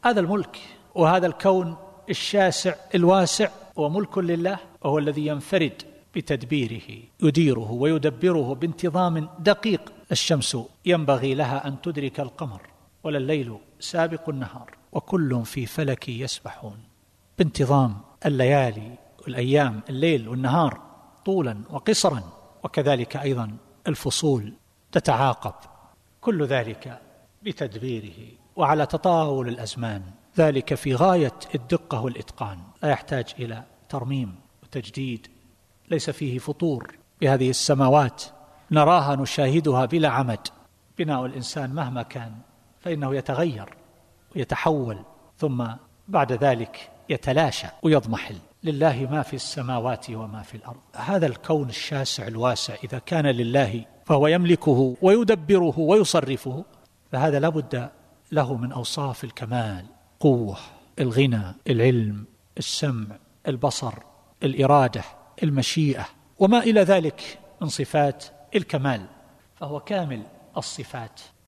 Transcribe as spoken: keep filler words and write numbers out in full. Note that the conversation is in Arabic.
هذا الملك وهذا الكون الشاسع الواسع هو ملك لله، وهو الذي ينفرد بتدبيره، يديره ويدبره بانتظام دقيق. الشمس ينبغي لها أن تدرك القمر، ولا الليل سابق النهار، وكل في فلك يسبحون، بانتظام الليالي والأيام، الليل والنهار طولا وقصرا، وكذلك أيضا الفصول تتعاقب، كل ذلك بتدبيره وعلى تطاول الأزمان. ذلك في غاية الدقة والإتقان، لا يحتاج إلى ترميم وتجديد، ليس فيه فطور. بهذه السماوات نراها نشاهدها بلا عمد. بناء الإنسان مهما كان فإنه يتغير ويتحول، ثم بعد ذلك يتلاشى ويضمحل. لله ما في السماوات وما في الأرض. هذا الكون الشاسع الواسع إذا كان لله فهو يملكه ويدبره ويصرفه، فهذا لابد له من أوصاف الكمال: قوة، الغنى، العلم، السمع، البصر، الإرادة، المشيئة، وما إلى ذلك من صفات الكمال، فهو كامل الصفات.